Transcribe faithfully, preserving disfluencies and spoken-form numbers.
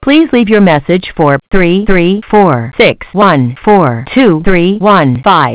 Please leave your message for three three four six one four two three one five.